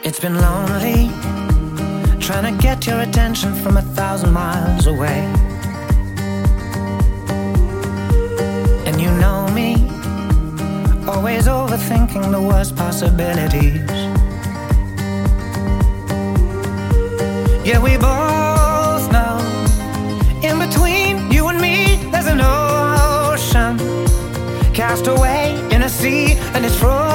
It's been lonely, trying to get your attention from 1,000 miles away. And you know me, always overthinking the worst possibilities. Yeah, we both know, in between you and me, there's an ocean, cast away in a sea, and it's frozen.